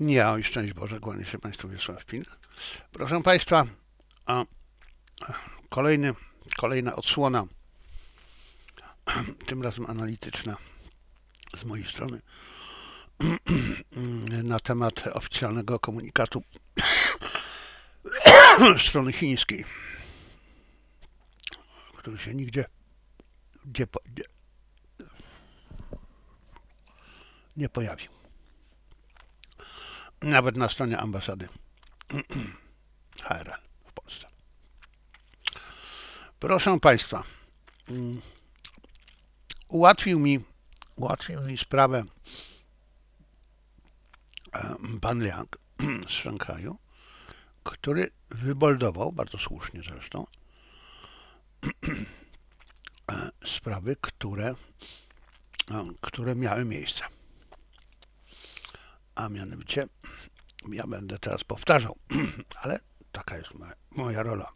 Ja i szczęść Boże, kłaniam się Państwu Wiesław Pin. Proszę Państwa, a kolejna odsłona, tym razem analityczna z mojej strony, na temat oficjalnego komunikatu strony chińskiej, który się nigdzie nie pojawił. Nawet na stronie ambasady HRL w Polsce. Proszę Państwa, ułatwił mi sprawę pan Liang z Szanghaju, który wyboldował, bardzo słusznie zresztą, sprawy, które miały miejsce. A mianowicie, ja będę teraz powtarzał, ale taka jest moja rola.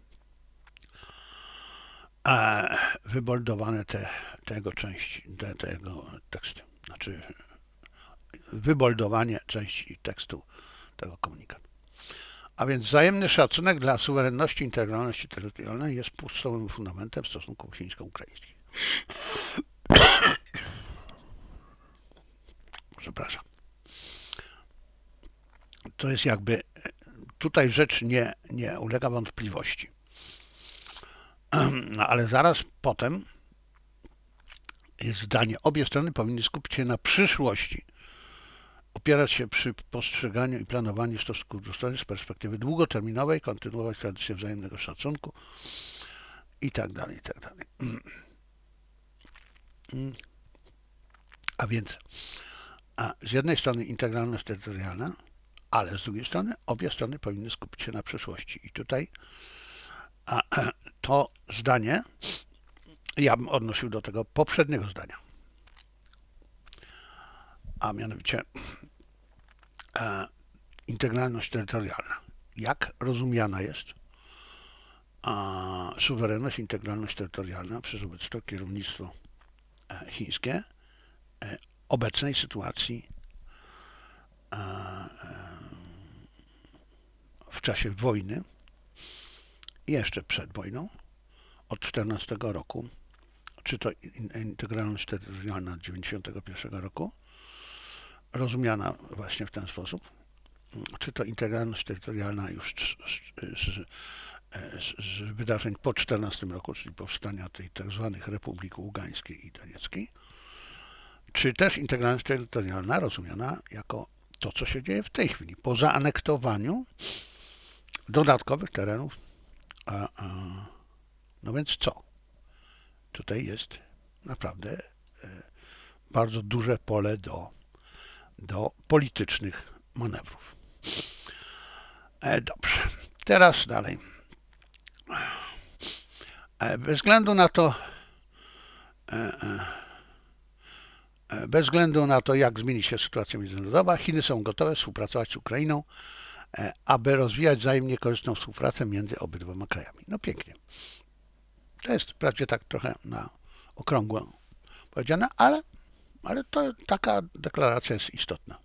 Wyboldowane tego teksty, znaczy wyboldowanie części tekstu tego komunikatu. A więc wzajemny szacunek dla suwerenności i integralności terytorialnej jest podstawowym fundamentem stosunków chińsko-ukraińskich. Przepraszam. To jest jakby, tutaj rzecz nie ulega wątpliwości. No, ale zaraz potem jest zdanie, obie strony powinny skupić się na przyszłości, opierać się przy postrzeganiu i planowaniu stosunków dwustronnych z perspektywy długoterminowej, kontynuować tradycję wzajemnego szacunku i tak dalej, i tak dalej. A więc z jednej strony integralność terytorialna, ale z drugiej strony obie strony powinny skupić się na przyszłości. I tutaj to zdanie ja bym odnosił do tego poprzedniego zdania. A mianowicie integralność terytorialna. Jak rozumiana jest suwerenność, integralność terytorialna przez obecne kierownictwo chińskie obecnej sytuacji w czasie wojny i jeszcze przed wojną od 14 roku, czy to integralność terytorialna 91 roku, rozumiana właśnie w ten sposób, czy to integralność terytorialna już z wydarzeń po 14 roku, czyli powstania tej tak zwanych Republik Ługańskiej i Donieckiej, czy też integralność terytorialna rozumiana jako to, co się dzieje w tej chwili, po zaanektowaniu dodatkowych terenów. No więc co? Tutaj jest naprawdę bardzo duże pole do politycznych manewrów. Dobrze, teraz dalej. Bez względu na to, jak zmieni się sytuacja międzynarodowa, Chiny są gotowe współpracować z Ukrainą, aby rozwijać wzajemnie korzystną współpracę między obydwoma krajami. No pięknie. To jest wprawdzie tak trochę na okrągło powiedziane, ale to taka deklaracja jest istotna.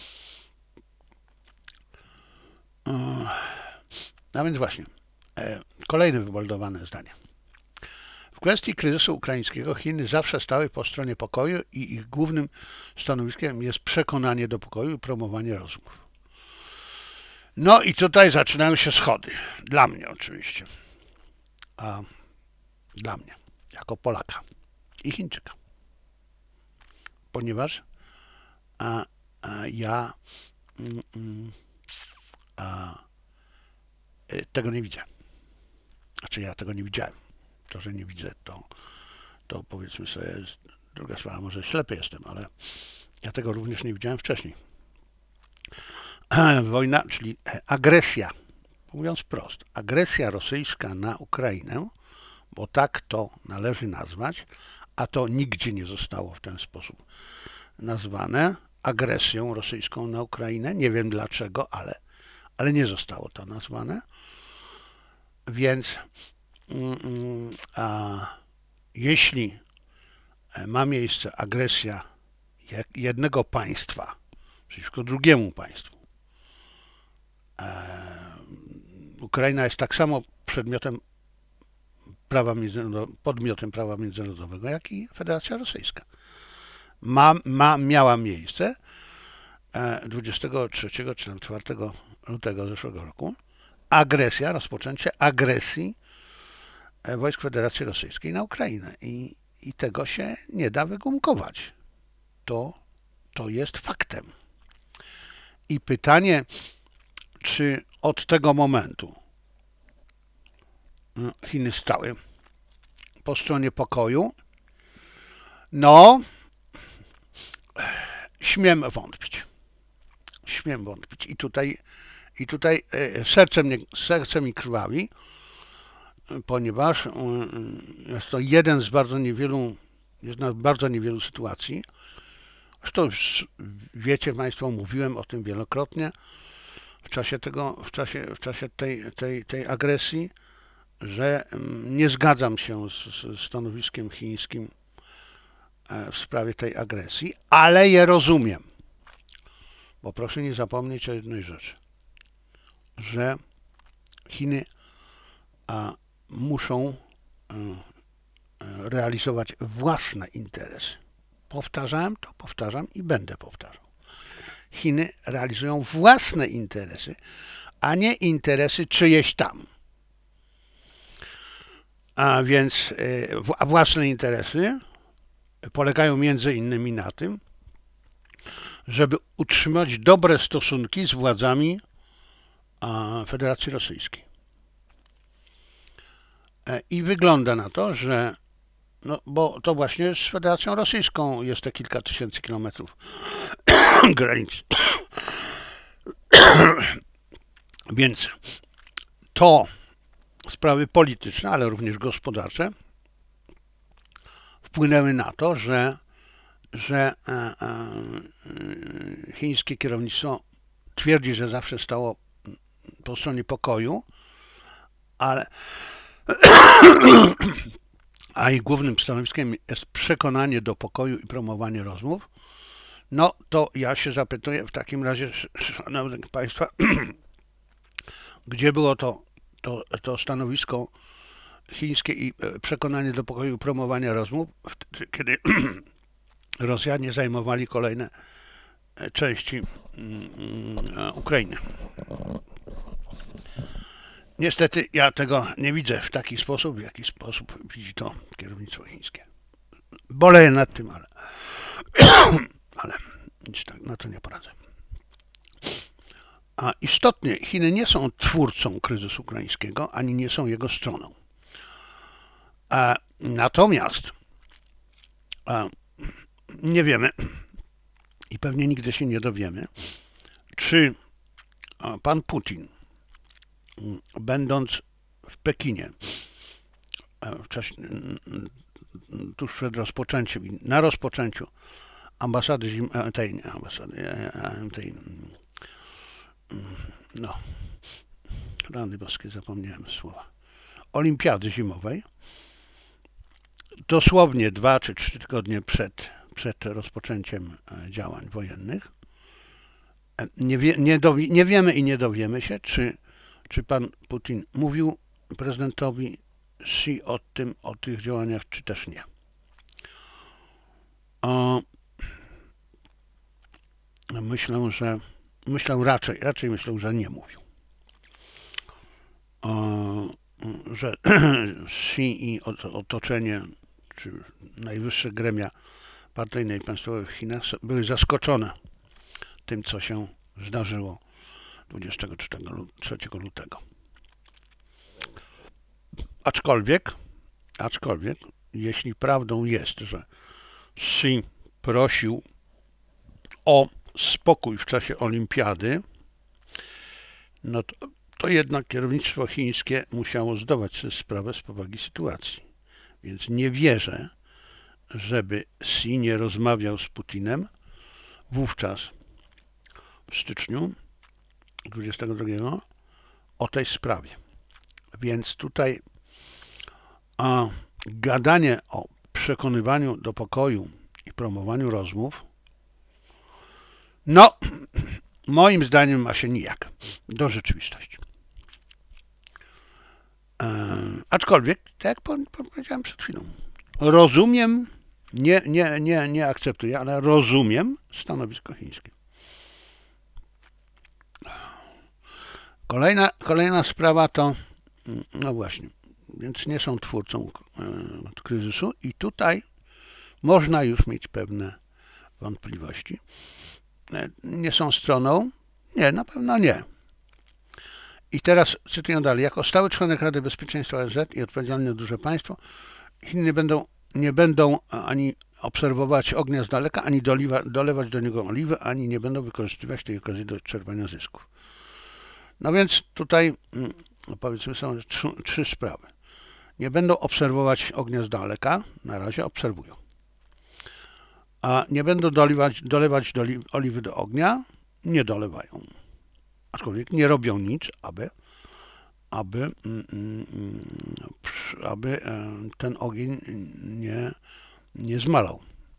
A więc właśnie, kolejne wyboldowane zdanie. W kwestii kryzysu ukraińskiego Chiny zawsze stały po stronie pokoju i ich głównym stanowiskiem jest przekonanie do pokoju i promowanie rozmów. No i tutaj zaczynają się schody. Dla mnie oczywiście. Dla mnie, jako Polaka i Chińczyka. Ponieważ ja tego nie widzę. Znaczy ja tego nie widziałem. To, że nie widzę, to powiedzmy sobie jest druga sprawa. Może ślepy jestem, ale ja tego również nie widziałem wcześniej. Wojna, czyli agresja, mówiąc wprost, agresja rosyjska na Ukrainę, bo tak to należy nazwać, a to nigdzie nie zostało w ten sposób nazwane, agresją rosyjską na Ukrainę. Nie wiem dlaczego, ale nie zostało to nazwane. Więc jeśli ma miejsce agresja jednego państwa przeciwko drugiemu państwu. Ukraina jest tak samo podmiotem prawa międzynarodowego, jak i Federacja Rosyjska. Miała miejsce 23 czy 4 lutego zeszłego roku rozpoczęcie agresji wojsk Federacji Rosyjskiej na Ukrainę i tego się nie da wygumkować. To jest faktem. I pytanie, czy od tego momentu Chiny stały po stronie pokoju? No, śmiem wątpić. I tutaj serce mi krwawi, ponieważ jest to jeden z bardzo niewielu sytuacji. Zresztą już wiecie Państwo, mówiłem o tym wielokrotnie w czasie tej agresji, że nie zgadzam się z stanowiskiem chińskim w sprawie tej agresji, ale je rozumiem. Bo proszę nie zapomnieć o jednej rzeczy, że Chiny muszą realizować własne interesy. Powtarzam i będę powtarzał. Chiny realizują własne interesy, a nie interesy czyjeś tam. A więc własne interesy polegają między innymi na tym, żeby utrzymać dobre stosunki z władzami Federacji Rosyjskiej. I wygląda na to, że bo to właśnie z Federacją Rosyjską jest te kilka tysięcy kilometrów granic. Więc to sprawy polityczne, ale również gospodarcze wpłynęły na to, że chińskie kierownictwo twierdzi, że zawsze stało po stronie pokoju, a ich głównym stanowiskiem jest przekonanie do pokoju i promowanie rozmów. No to ja się zapytuję w takim razie, szanowni Państwa, gdzie było to stanowisko chińskie i przekonanie do pokoju i promowania rozmów, kiedy Rosjanie zajmowali kolejne części Ukrainy. Niestety ja tego nie widzę w taki sposób, w jaki sposób widzi to kierownictwo chińskie. Boleję nad tym, ale nic na to nie poradzę. A istotnie Chiny nie są twórcą kryzysu ukraińskiego, ani nie są jego stroną. Natomiast nie wiemy i pewnie nigdy się nie dowiemy, czy pan Putin, będąc w Pekinie tuż przed rozpoczęciem i na rozpoczęciu rany boskie, zapomniałem słowa, olimpiady zimowej, dosłownie 2 czy 3 tygodnie przed rozpoczęciem działań wojennych. Nie wiemy i nie dowiemy się, czy pan Putin mówił prezydentowi Xi o tych działaniach, czy też nie. Raczej myślę, że nie mówił. Że Xi i otoczenie, czy najwyższe gremia partyjne i państwowe w Chinach były zaskoczone tym, co się zdarzyło 23 lutego. Aczkolwiek, jeśli prawdą jest, że Xi prosił o spokój w czasie olimpiady, no to jednak kierownictwo chińskie musiało zdawać sobie sprawę z powagi sytuacji. Więc nie wierzę, żeby Xi nie rozmawiał z Putinem wówczas w styczniu 22 o tej sprawie. Więc tutaj gadanie o przekonywaniu do pokoju i promowaniu rozmów No, moim zdaniem ma się nijak do rzeczywistości. Aczkolwiek, tak jak powiedziałem przed chwilą, rozumiem, nie akceptuję, ale rozumiem stanowisko chińskie. Kolejna sprawa to, no właśnie, więc nie są twórcą kryzysu i tutaj można już mieć pewne wątpliwości. Nie są stroną? Nie, na pewno nie. I teraz cytuję dalej. Jako stały członek Rady Bezpieczeństwa ONZ i odpowiedzialne za duże państwo, Chiny nie będą ani obserwować ognia z daleka, ani dolewać do niego oliwy, ani nie będą wykorzystywać tej okazji do czerpania zysków. No więc tutaj, powiedzmy, są trzy sprawy. Nie będą obserwować ognia z daleka, na razie obserwują. A nie będą dolewać oliwy do ognia, nie dolewają. Aczkolwiek nie robią nic, aby ten ogień nie zmalał.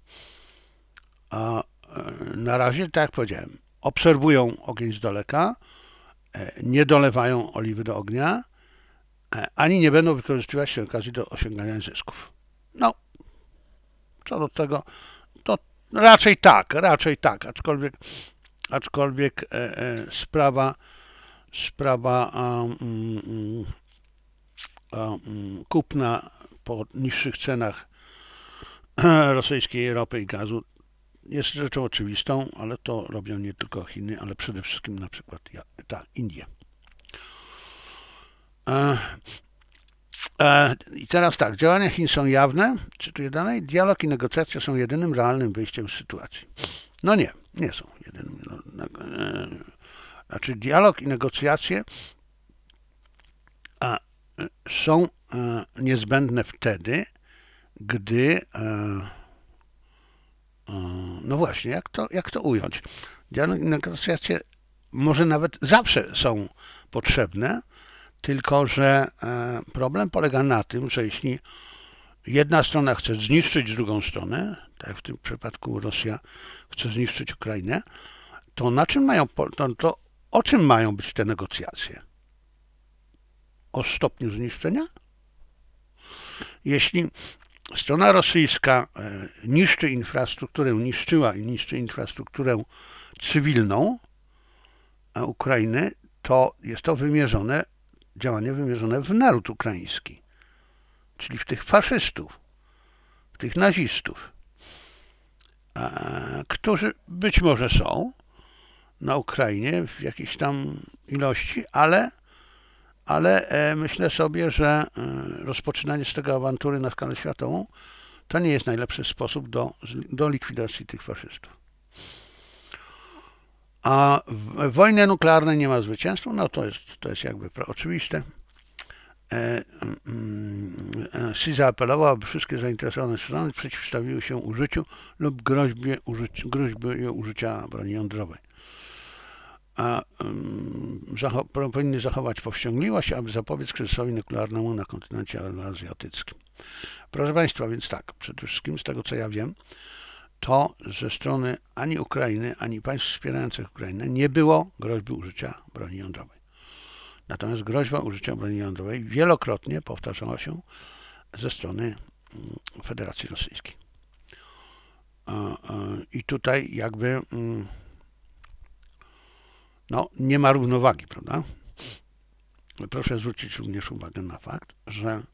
A na razie, tak jak powiedziałem, obserwują ogień z daleka, nie dolewają oliwy do ognia, ani nie będą wykorzystywać tej okazji do osiągania zysków. No, co do tego, to raczej tak, aczkolwiek sprawa kupna po niższych cenach rosyjskiej ropy i gazu jest rzeczą oczywistą, ale to robią nie tylko Chiny, ale przede wszystkim na przykład Indie. I teraz tak, działania Chin są jawne, czytuję dalej, dialog i negocjacje są jedynym realnym wyjściem z sytuacji. No nie są jedynym. Znaczy dialog i negocjacje są niezbędne wtedy, gdy no właśnie, jak to ująć? Dialog i negocjacje może nawet zawsze są potrzebne, tylko że problem polega na tym, że jeśli jedna strona chce zniszczyć drugą stronę, tak jak w tym przypadku Rosja chce zniszczyć Ukrainę, to o czym mają być te negocjacje? O stopniu zniszczenia? Jeśli strona rosyjska niszczyła i niszczy infrastrukturę cywilną Ukrainy, to jest to działanie wymierzone w naród ukraiński, czyli w tych faszystów, w tych nazistów, którzy być może są na Ukrainie w jakiejś tam ilości, ale myślę sobie, że rozpoczynanie z tego awantury na skalę światową to nie jest najlepszy sposób do likwidacji tych faszystów. A w wojnie nuklearnej nie ma zwycięstwa, no to jest jakby oczywiste. Xi zaapelował, aby wszystkie zainteresowane strony przeciwstawiły się użyciu lub groźbie użycia broni jądrowej. Powinny zachować powściągliwość, aby zapobiec kryzysowi nuklearnemu na kontynencie euroazjatyckim. Proszę Państwa, więc tak, przede wszystkim z tego co ja wiem, to ze strony ani Ukrainy, ani państw wspierających Ukrainę nie było groźby użycia broni jądrowej. Natomiast groźba użycia broni jądrowej wielokrotnie powtarzała się ze strony Federacji Rosyjskiej. I tutaj jakby no, nie ma równowagi, prawda? Proszę zwrócić również uwagę na fakt, że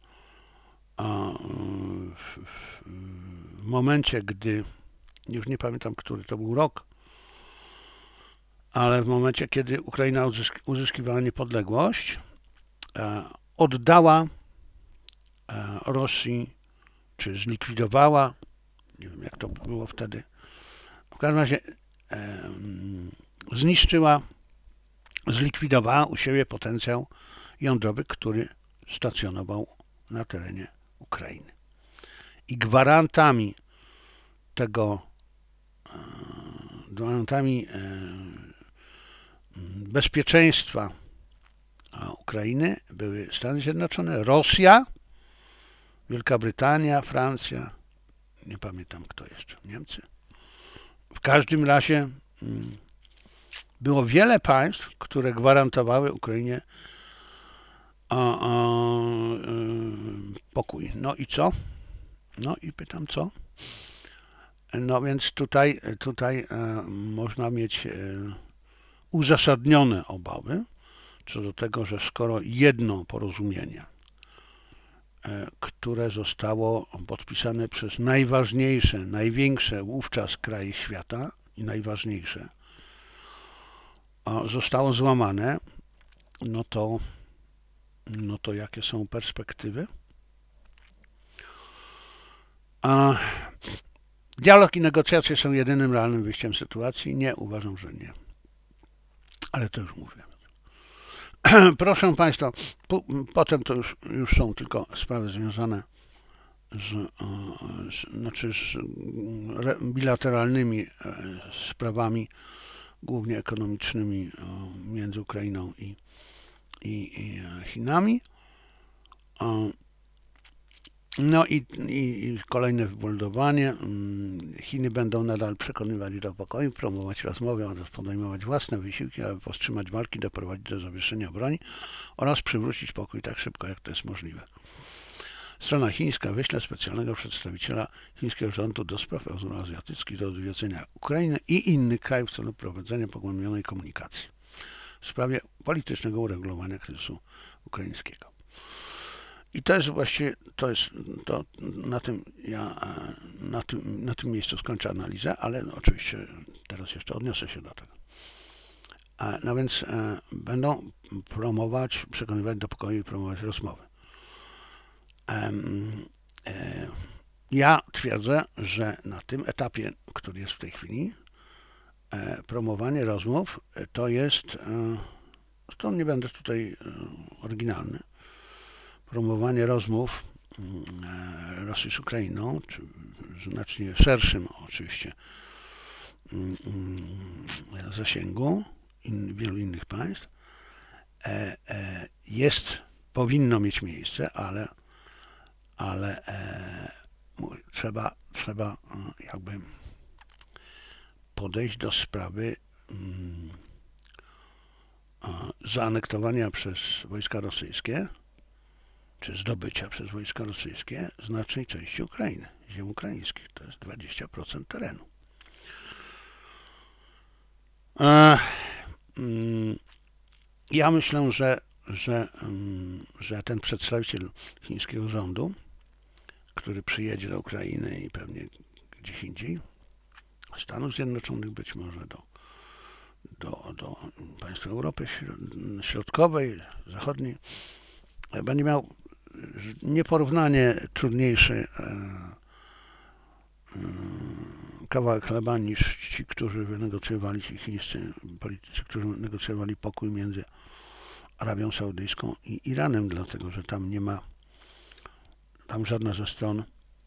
w momencie, gdy, już nie pamiętam, który to był rok, ale w momencie, kiedy Ukraina uzyskiwała niepodległość, oddała Rosji, czy zlikwidowała, nie wiem jak to było wtedy, w każdym razie zlikwidowała u siebie potencjał jądrowy, który stacjonował na terenie Ukrainy. I gwarantami bezpieczeństwa Ukrainy były Stany Zjednoczone, Rosja, Wielka Brytania, Francja, nie pamiętam kto jeszcze, Niemcy. W każdym razie było wiele państw, które gwarantowały Ukrainie pokój. No i co? No i pytam co? No więc tutaj można mieć uzasadnione obawy co do tego, że skoro jedno porozumienie, które zostało podpisane przez najważniejsze, największe wówczas kraje świata i najważniejsze, zostało złamane, no to jakie są perspektywy? Dialog i negocjacje są jedynym realnym wyjściem z sytuacji? Nie, uważam, że nie. Ale to już mówię. Proszę Państwa, potem to już są tylko sprawy związane z bilateralnymi sprawami, głównie ekonomicznymi między Ukrainą i Chinami. No i kolejne wybuldowanie. Chiny będą nadal przekonywać do pokoju, promować rozmowy oraz podejmować własne wysiłki, aby powstrzymać walki, doprowadzić do zawieszenia broni oraz przywrócić pokój tak szybko, jak to jest możliwe. Strona chińska wyśle specjalnego przedstawiciela chińskiego rządu do spraw euroazjatyckich do odwiedzenia Ukrainy i innych krajów w celu prowadzenia pogłębionej komunikacji w sprawie politycznego uregulowania kryzysu ukraińskiego. I to jest właściwie, na tym miejscu skończę analizę, ale oczywiście teraz jeszcze odniosę się do tego. No więc będą promować, przekonywać do pokoju i promować rozmowy. Ja twierdzę, że na tym etapie, który jest w tej chwili, promowanie rozmów to jest, zresztą nie będę tutaj oryginalny, promowanie rozmów Rosji z Ukrainą, czy w znacznie szerszym oczywiście zasięgu wielu innych państw, powinno mieć miejsce, ale trzeba jakby podejść do sprawy zaanektowania przez wojska rosyjskie, czy zdobycia przez wojska rosyjskie znacznej części Ukrainy, ziem ukraińskich. To jest 20% terenu. Ja myślę, że ten przedstawiciel chińskiego rządu, który przyjedzie do Ukrainy i pewnie gdzieś indziej, Stanów Zjednoczonych być może do państw Europy Środkowej, Zachodniej, będzie miał nieporównanie trudniejszy kawałek chleba niż ci, którzy wynegocjowali, ci chińscy politycy, którzy negocjowali pokój między Arabią Saudyjską i Iranem, dlatego że tam nie ma, tam żadna ze stron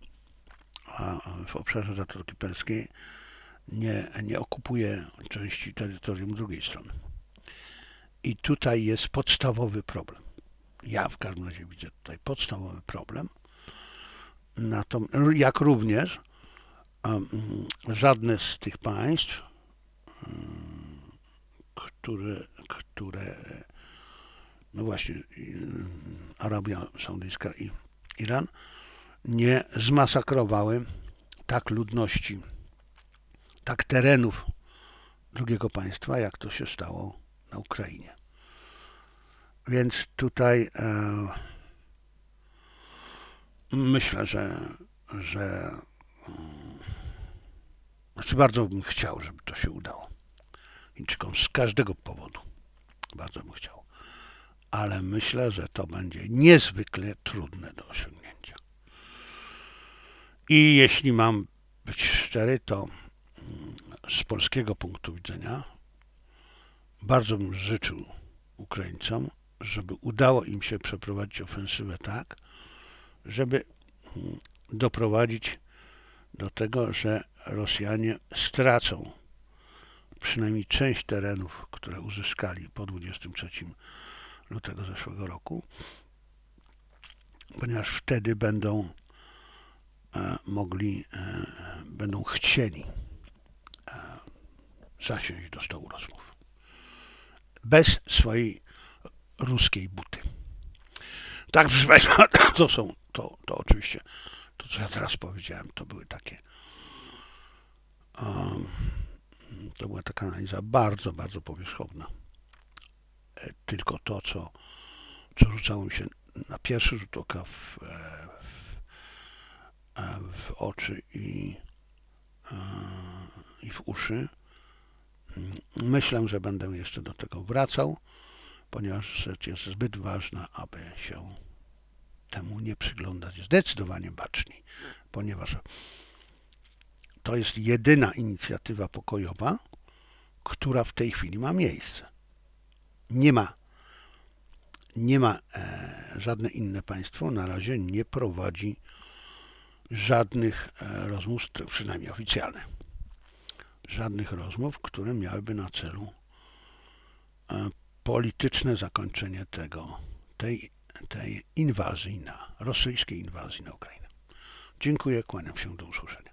w obszarze Zatoki Perskiej nie okupuje części terytorium drugiej strony. I tutaj jest podstawowy problem. Ja w każdym razie widzę tutaj podstawowy problem, jak również żadne z tych państw, które no właśnie Arabia Saudyjska i Iran nie zmasakrowały tak ludności, tak terenów drugiego państwa, jak to się stało na Ukrainie. Więc tutaj myślę, że znaczy bardzo bym chciał, żeby to się udało. Chińczykom z każdego powodu. Bardzo bym chciał. Ale myślę, że to będzie niezwykle trudne do osiągnięcia. I jeśli mam być szczery, to z polskiego punktu widzenia bardzo bym życzył Ukraińcom, żeby udało im się przeprowadzić ofensywę tak, żeby doprowadzić do tego, że Rosjanie stracą przynajmniej część terenów, które uzyskali po 23 lutego zeszłego roku, ponieważ wtedy będą chcieli zasiąść do stołu rozmów. Bez swojej ruskiej buty. Tak, proszę Państwa, to oczywiście, to co ja teraz powiedziałem, to były takie, to była taka analiza bardzo, bardzo powierzchowna. Tylko to, co rzucało mi się na pierwszy rzut oka w oczy i w uszy. Myślę, że będę jeszcze do tego wracał, ponieważ rzecz jest zbyt ważna, aby się temu nie przyglądać zdecydowanie baczniej, ponieważ to jest jedyna inicjatywa pokojowa, która w tej chwili ma miejsce. Nie ma żadne inne państwo na razie nie prowadzi żadnych rozmów, przynajmniej oficjalnych, żadnych rozmów, które miałyby na celu polityczne zakończenie tej inwazji rosyjskiej inwazji na Ukrainę. Dziękuję, kłaniam się, do usłyszenia.